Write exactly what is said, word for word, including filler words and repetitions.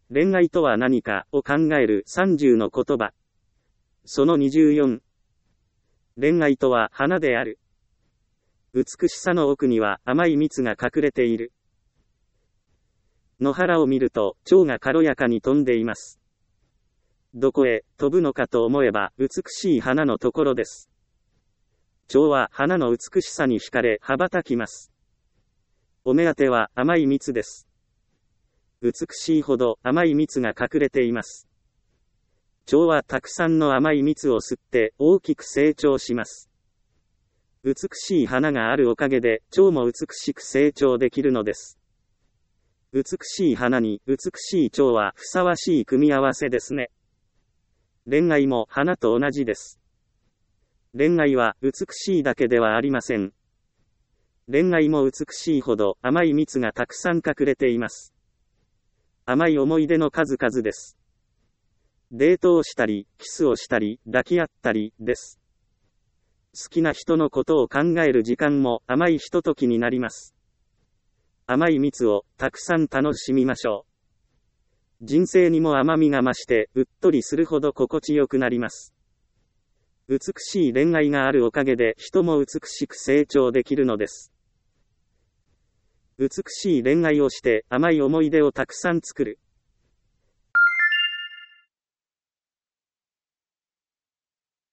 恋愛とは何かを考えるさんじゅうの言葉。そのにじゅうよん。恋愛とは花である。美しさの奥には甘い蜜が隠れている。野原を見ると蝶が軽やかに飛んでいます。どこへ飛ぶのかと思えば美しい花のところです。蝶は花の美しさに惹かれ羽ばたきます。お目当ては甘い蜜です。美しいほど甘い蜜が隠れています。蝶はたくさんの甘い蜜を吸って大きく成長します。美しい花があるおかげで蝶も美しく成長できるのです。美しい花に美しい蝶はふさわしい組み合わせですね。恋愛も花と同じです。恋愛は美しいだけではありません。恋愛も美しいほど甘い蜜がたくさん隠れています。甘い思い出の数々です。デートをしたり、キスをしたり、抱き合ったり、です。好きな人のことを考える時間も甘いひとときになります。甘い蜜をたくさん楽しみましょう。人生にも甘みが増してうっとりするほど心地よくなります。美しい恋愛があるおかげで人も美しく成長できるのです。美しい恋愛をして甘い思い出をたくさん作る。